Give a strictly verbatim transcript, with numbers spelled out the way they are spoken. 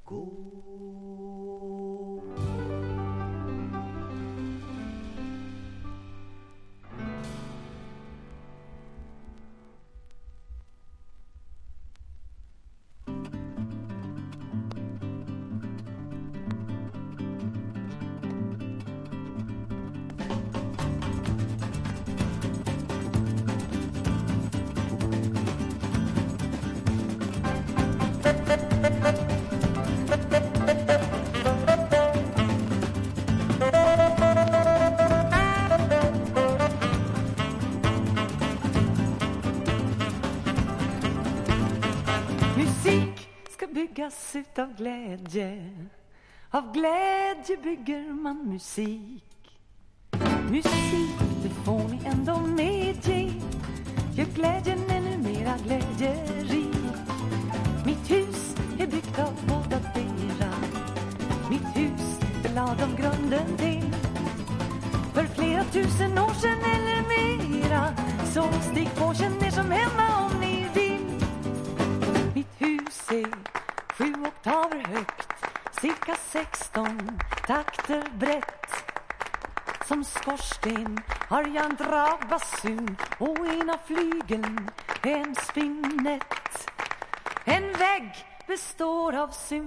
gå. Musik ska byggas utav glädje. Av glädje bygger man musik. Musik, det får ni ändå medge. Gör glädjen ännu mera glädjerik. Mitt hus är byggt av båda dera. Mitt hus är lagom grunden till. För flera tusen år sedan eller mera. Så stig på, känn er som hemma om ni vill. Mitt hus är sju oktaver högt, cirka sexton takter brett. Som skorsten har jag en dragbasun och ena flygeln en spinett. En vägg består av symfoni.